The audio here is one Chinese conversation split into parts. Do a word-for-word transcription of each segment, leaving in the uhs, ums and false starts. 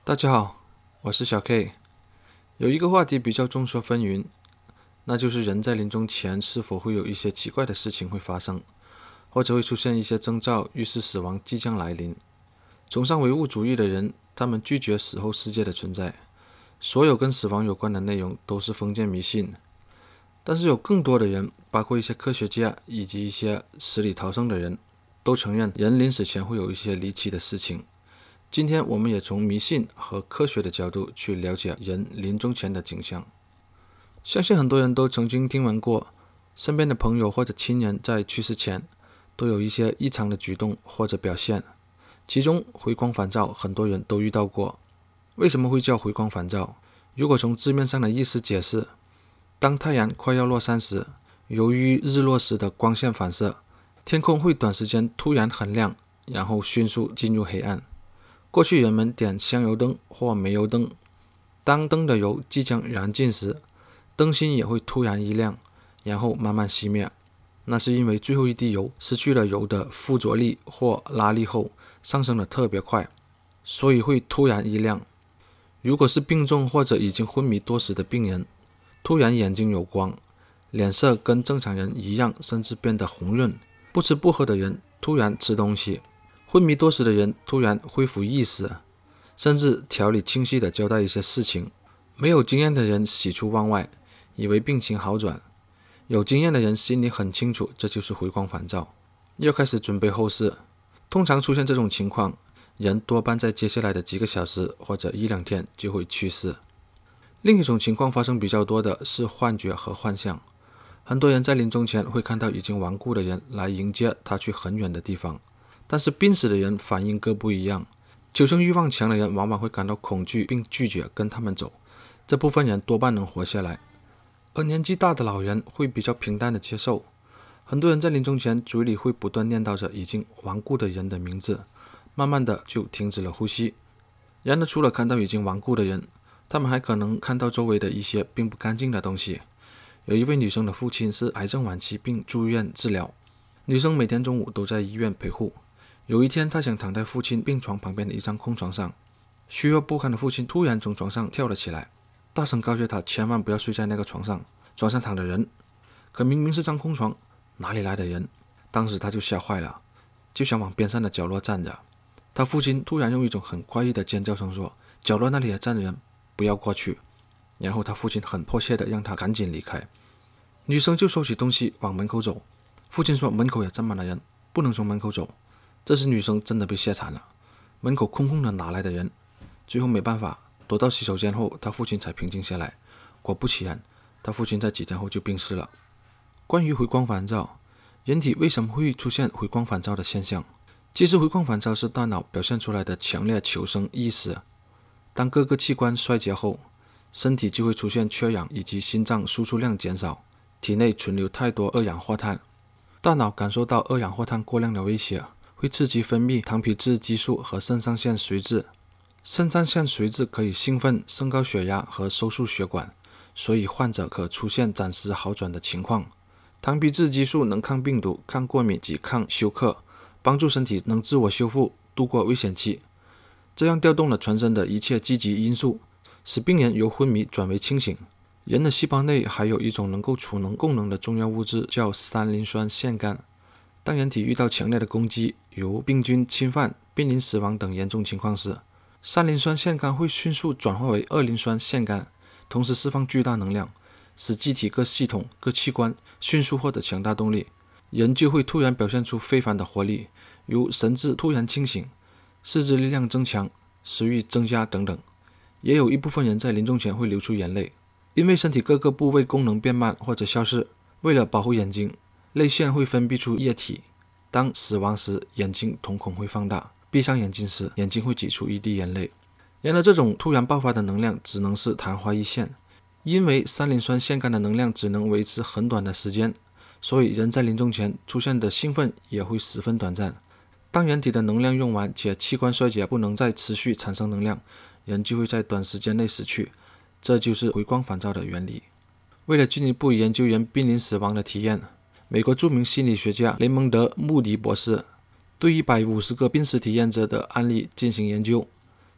大家好，我是小 K。有一个话题比较众说纷纭，那就是人在临终前是否会有一些奇怪的事情会发生，或者会出现一些征兆，预示死亡即将来临。崇尚唯物主义的人，他们拒绝死后世界的存在，所有跟死亡有关的内容都是封建迷信。但是有更多的人，包括一些科学家以及一些死里逃生的人，都承认人临死前会有一些离奇的事情。今天我们也从迷信和科学的角度去了解人临终前的景象。相信很多人都曾经听闻过，身边的朋友或者亲人在去世前都有一些异常的举动或者表现，其中回光返照很多人都遇到过。为什么会叫回光返照？如果从字面上的意思解释，当太阳快要落山时，由于日落时的光线反射，天空会短时间突然很亮，然后迅速进入黑暗。过去人们点香油灯或煤油灯，当灯的油即将燃尽时，灯芯也会突然一亮，然后慢慢熄灭。那是因为最后一滴油失去了油的附着力或拉力后上升得特别快，所以会突然一亮。如果是病重或者已经昏迷多时的病人，突然眼睛有光，脸色跟正常人一样，甚至变得红润。不吃不喝的人突然吃东西，昏迷多时的人突然恢复意识，甚至条理清晰地交代一些事情。没有经验的人喜出望外，以为病情好转；有经验的人心里很清楚，这就是回光返照，要开始准备后事。通常出现这种情况，人多半在接下来的几个小时或者一两天就会去世。另一种情况发生比较多的是幻觉和幻象。很多人在临终前会看到已经亡故的人来迎接他去很远的地方，但是濒死的人反应各不一样。求生欲望强的人往往会感到恐惧并拒绝跟他们走，这部分人多半能活下来。而年纪大的老人会比较平淡的接受。很多人在临终前嘴里会不断念叨着已经亡故的人的名字，慢慢的就停止了呼吸。然而除了看到已经亡故的人，他们还可能看到周围的一些并不干净的东西。有一位女生的父亲是癌症晚期并住院治疗，女生每天中午都在医院陪护。有一天，她想躺在父亲病床旁边的一张空床上，虚弱不堪的父亲突然从床上跳了起来，大声告诫她千万不要睡在那个床上，床上躺着人。可明明是张空床，哪里来的人？当时她就吓坏了，就想往边上的角落站着。她父亲突然用一种很怪异的尖叫声说：“角落那里也站着人，不要过去。”然后她父亲很迫切地让她赶紧离开。女生就收起东西往门口走，父亲说门口也站满了人，不能从门口走。这时女生真的被吓惨了，门口空空的，哪来的人？最后没办法，躲到洗手间后，她父亲才平静下来。果不其然，她父亲在几天后就病逝了。关于回光返照，人体为什么会出现回光返照的现象？其实回光返照是大脑表现出来的强烈求生意识。当各个器官衰竭后，身体就会出现缺氧以及心脏输出量减少，体内存留太多二氧化碳。大脑感受到二氧化碳过量的威胁，会刺激分泌糖皮质激素和肾上腺髓质。肾上腺髓质可以兴奋、升高血压和收缩血管，所以患者可出现暂时好转的情况。糖皮质激素能抗病毒、抗过敏及抗休克，帮助身体能自我修复，度过危险期。这样调动了全身的一切积极因素，使病人由昏迷转为清醒。人的细胞内还有一种能够储能功能的重要物质，叫三磷酸腺苷。当人体遇到强烈的攻击，如病菌侵犯、濒临死亡等严重情况时，三磷酸腺苷会迅速转化为二磷酸腺苷，同时释放巨大能量，使机体各系统、各器官迅速获得强大动力。人就会突然表现出非凡的活力，如神志突然清醒、四肢力量增强、食欲增加等等。也有一部分人在临终前会流出眼泪，因为身体各个部位功能变慢或者消失。为了保护眼睛，泪腺会分泌出液体。当死亡时，眼睛瞳孔会放大，闭上眼睛时，眼睛会挤出一滴眼泪。然而这种突然爆发的能量只能是昙花一现，因为三磷酸腺苷的能量只能维持很短的时间，所以人在临终前出现的兴奋也会十分短暂。当人体的能量用完且器官衰竭不能再持续产生能量，人就会在短时间内死去，这就是回光返照的原理。为了进一步研究人濒临死亡的体验，美国著名心理学家雷蒙德·穆迪博士对一百五十个濒死体验者的案例进行研究。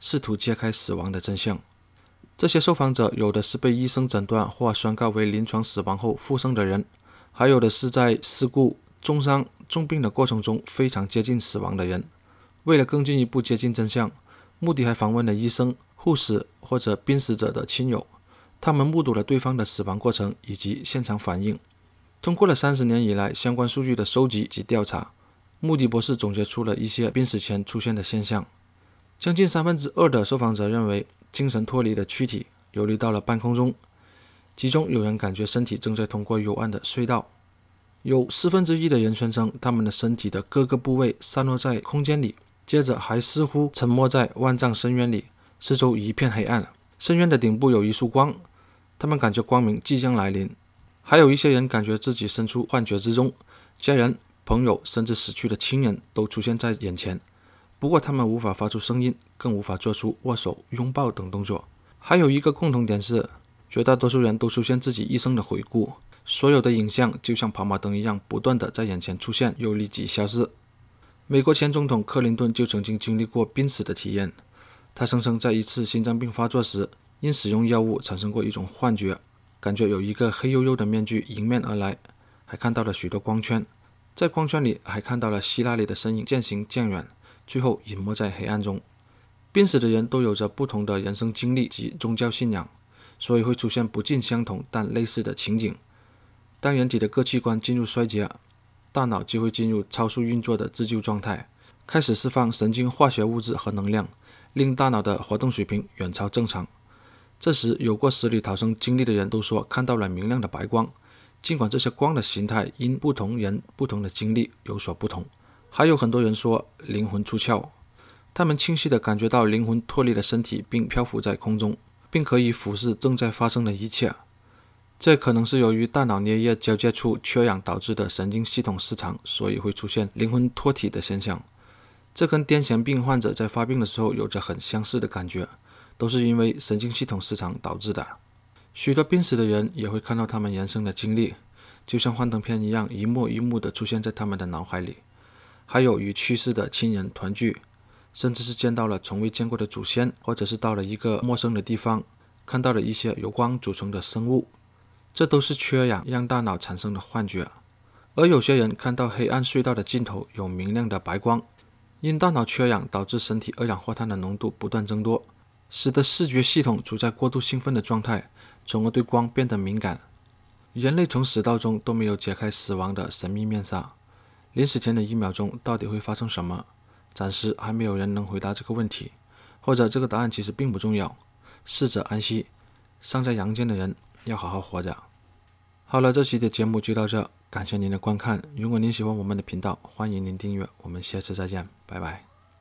试图揭开死亡的真相。这些受访者有的是被医生诊断或宣告为临床死亡后复生的人，还有的是在事故、重伤、重病的过程中非常接近死亡的人。为了更进一步接近真相，穆迪还访问了医生、护士或者濒死者的亲友，他们目睹了对方的死亡过程以及现场反应。通过了三十年以来相关数据的收集及调查，穆迪博士总结出了一些濒死前出现的现象。将近三分之二的受访者认为精神脱离的躯体游离到了半空中，其中有人感觉身体正在通过幽暗的隧道。有四分之一的人宣称他们的身体的各个部位散落在空间里，接着还似乎沉没在万丈深渊里，四周一片黑暗，深渊的顶部有一束光，他们感觉光明即将来临。还有一些人感觉自己身处幻觉之中，家人、朋友甚至死去的亲人都出现在眼前，不过他们无法发出声音，更无法做出握手、拥抱等动作。还有一个共同点是，绝大多数人都出现自己一生的回顾，所有的影像就像跑马灯一样不断地在眼前出现又立即消失。美国前总统克林顿就曾经经历过濒死的体验，他声称在一次心脏病发作时，因使用药物产生过一种幻觉，感觉有一个黑黝黝的面具迎面而来，还看到了许多光圈，在光圈里还看到了希拉里的身影渐行渐远，最后隐没在黑暗中。濒死的人都有着不同的人生经历及宗教信仰，所以会出现不尽相同但类似的情景。当人体的各器官进入衰竭，大脑就会进入超速运作的自救状态，开始释放神经化学物质和能量，令大脑的活动水平远超正常。这时有过死里逃生经历的人都说看到了明亮的白光，尽管这些光的形态因不同人不同的经历有所不同。还有很多人说灵魂出窍，他们清晰地感觉到灵魂脱离了身体并漂浮在空中，并可以俯视正在发生的一切。这可能是由于大脑颞叶交界处缺氧导致的神经系统失常，所以会出现灵魂脱体的现象。这跟癫痫病患者在发病的时候有着很相似的感觉，都是因为神经系统失常导致的。许多濒死的人也会看到他们人生的经历，就像幻灯片一样一幕一幕地出现在他们的脑海里。还有与去世的亲人团聚，甚至是见到了从未见过的祖先，或者是到了一个陌生的地方，看到了一些由光组成的生物。这都是缺氧让大脑产生的幻觉。而有些人看到黑暗隧道的尽头有明亮的白光，因大脑缺氧导致身体二氧化碳的浓度不断增多，使得视觉系统处在过度兴奋的状态，从而对光变得敏感。人类从死到终都没有解开死亡的神秘面纱，临死前的一秒钟到底会发生什么？暂时还没有人能回答这个问题，或者这个答案其实并不重要。逝者安息，尚在阳间的人要好好活着。好了，这期的节目就到这，感谢您的观看。如果您喜欢我们的频道，欢迎您订阅，我们下次再见，拜拜。